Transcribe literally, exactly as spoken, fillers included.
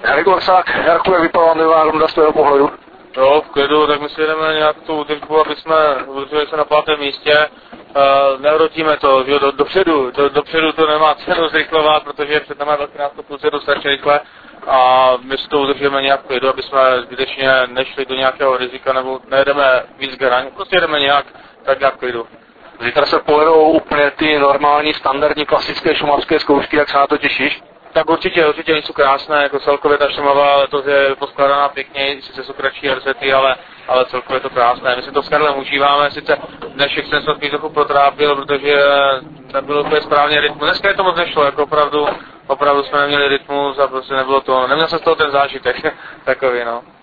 Jarek Orsák, Jarku, jak vypadá nová runda z tvého pohledu? Jo, v klidu, tak my si jdeme nějak tu údržbu, aby jsme udrželi se na pátém místě. Uh, nehrotíme to, že do, dopředu, do, dopředu to nemá cenu zrychlovat, protože před námi velký nástup plus je dostatečně rychle a my si to udržíme nějak v klidu, aby jsme zbytečně nešli do nějakého rizika nebo nejedeme víc garaň, prostě jedeme nějak tak nějak v klidu. Zítra se povedou úplně ty normální, standardní, klasické šumavské zkoušky, jak se na to těšíš? Tak určitě, určitě jsou krásné, jako celkově ta Šumava letos je poskladaná pěkně, sice jsou kratší R Z, ale, ale celkově je to krásné. My si to s Karlem užíváme, sice dnešek jsem se spíš trochu protrápil, protože nebylo úplně správně rytmus. Dneska je to moc nešlo, jako opravdu, opravdu jsme neměli rytmus a prostě nebylo to, neměl jsem z toho ten zážitek takový, no.